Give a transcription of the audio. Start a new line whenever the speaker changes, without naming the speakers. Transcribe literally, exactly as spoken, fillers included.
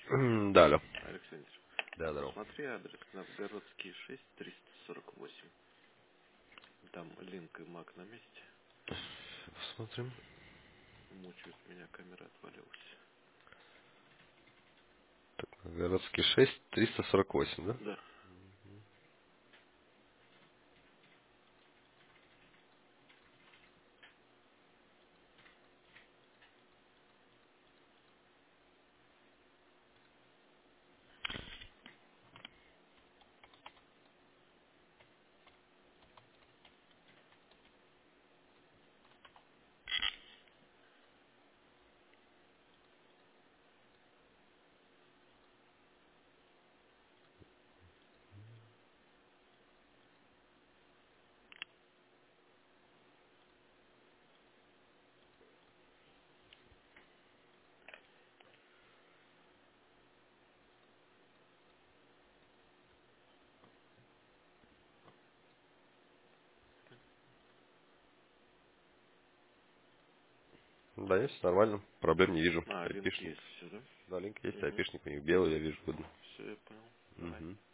М, Да, алло.
Александр,
Да, здорово.
смотри адрес Новгородский шесть, триста сорок восемь. Там Линк и Мак на месте.
Посмотрим.
Мучают меня, камера отвалилась.
Городский шесть, триста сорок восемь, да?
Да.
Да, есть, нормально. Проблем не вижу.
А, Линк
Айпишник.
есть все, да?
Да, линк есть,
Угу.
айпишник у них белый, я вижу, видно.
Все, я понял. Давай.
Угу.